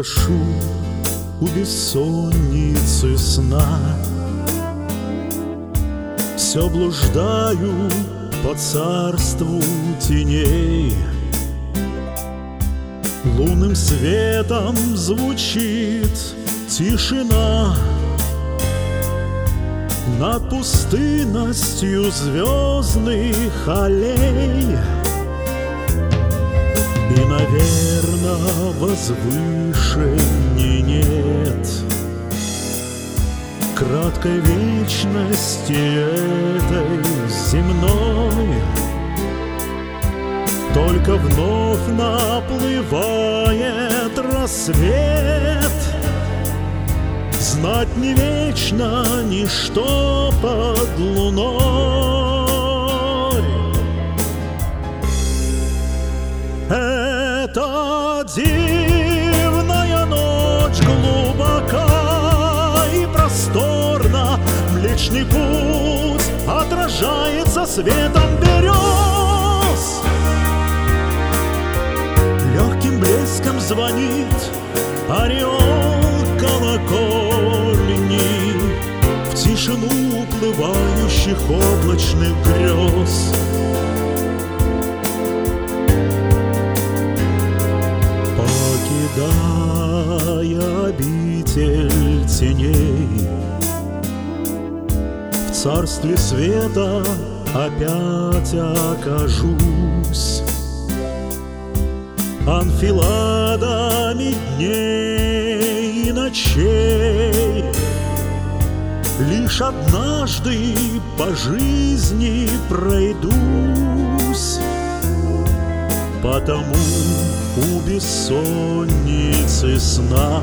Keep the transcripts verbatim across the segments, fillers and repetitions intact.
прошу у бессонницы сна. Все блуждаю по царству теней. Лунным светом звучит тишина над пустынностью звездных аллей. И, наверно, возвышенней нет краткой вечности этой земной. Только вновь наплывает рассвет. Знать не вечно ничто под луной. Это дивная ночь, глубока и просторна. Млечный путь отражается светом берез. Легким блеском звонит ореол колокольни в тишину уплывающих облачных грез. Покидая обитель теней, в царстве света опять окажусь. Анфиладами дней и ночей лишь однажды по жизни пройдусь. Потому у бессонницы сна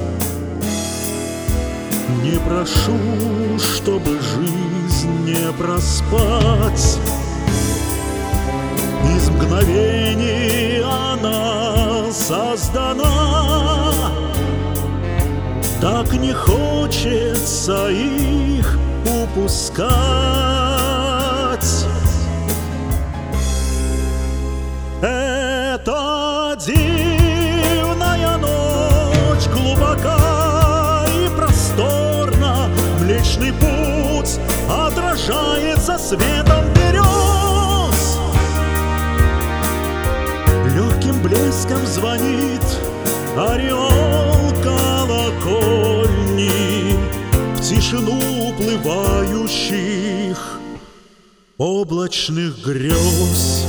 не прошу, чтобы жизнь не проспать. Из мгновений она создана, так не хочется их упускать. Это дивная ночь, глубока и просторна. Млечный путь отражается светом берез. Легким блеском звонит ореол колокольни в тишину уплывающих облачных грез.